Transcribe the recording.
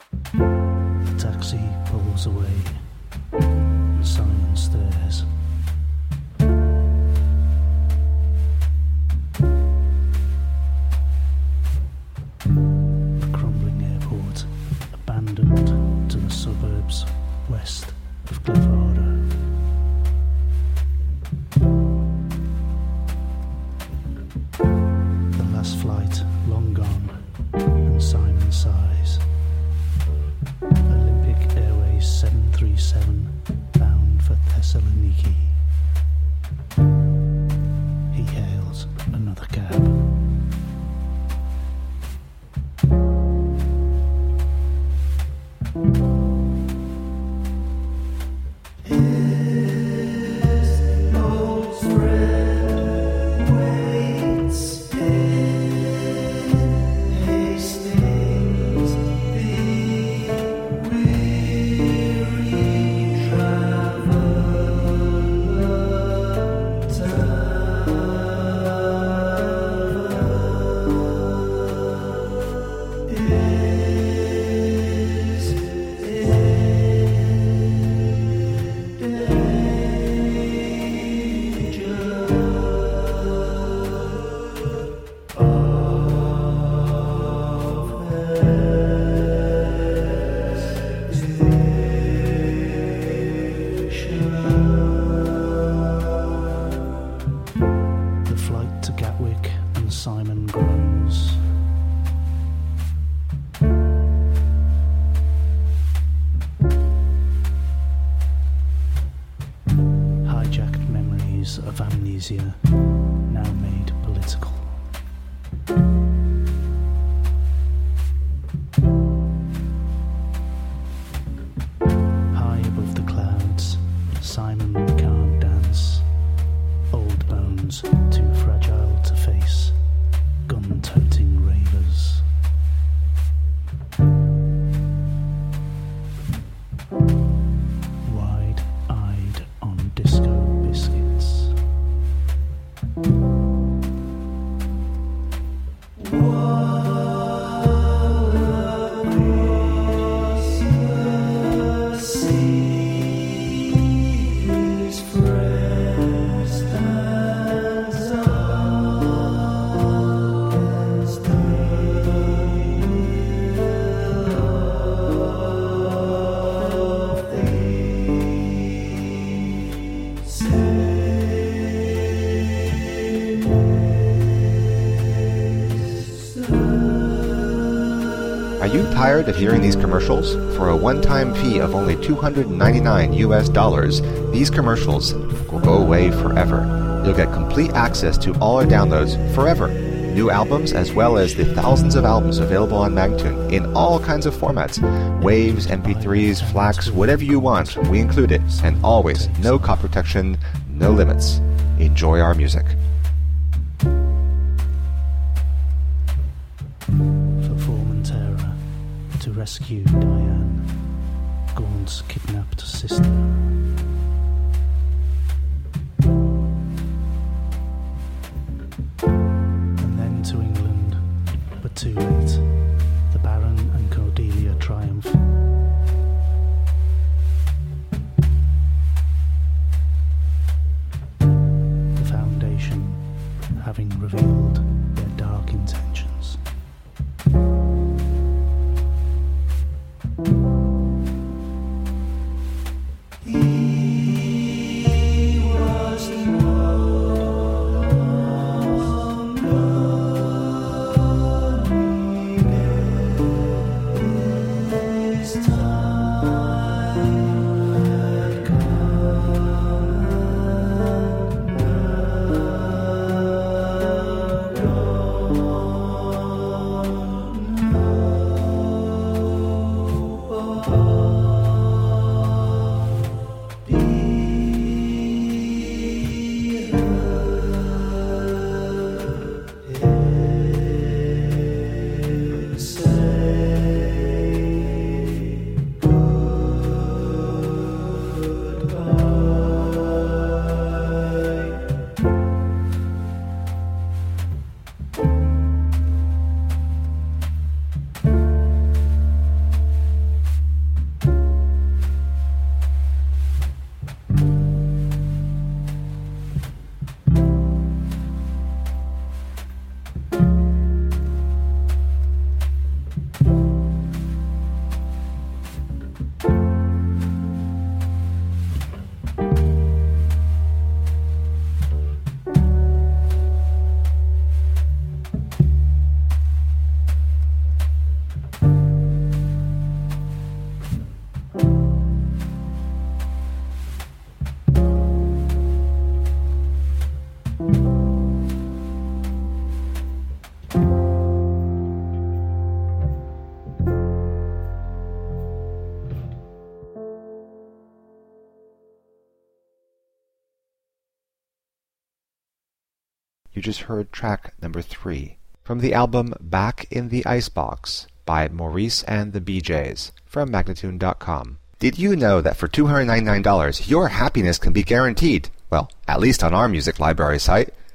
The taxi pulls away and Simon stares. A crumbling airport, abandoned to the suburbs west of Glyvada. The last flight long gone, and Simon sighs. Olympic Airways 737 bound for Thessaloniki. He hails another cab. Simon groans. Hijacked memories of amnesia, now made political. High above the clouds, Simon can't dance. Old bones, too fragile to face. Gun-toting ravers. Wide-eyed on disco biscuits. Are you tired of hearing these commercials? For a one-time fee of only $299, these commercials will go away forever. You'll get complete access to all our downloads forever. New albums as well as the thousands of albums available on Magtune in all kinds of formats. Waves, MP3s, FLACs, whatever you want, we include it. And always, no copy protection, no limits. Enjoy our music. To rescue Diane, Gaunt's kidnapped sister. And then to England, but too late. The Baron and Cordelia triumph. The Foundation having revealed their dark intentions. He You just heard track number 3 from the album Back in the Icebox by Maurice and the BJs from Magnatune.com. Did you know that for $299 your happiness can be guaranteed? Well, at least on our music library site.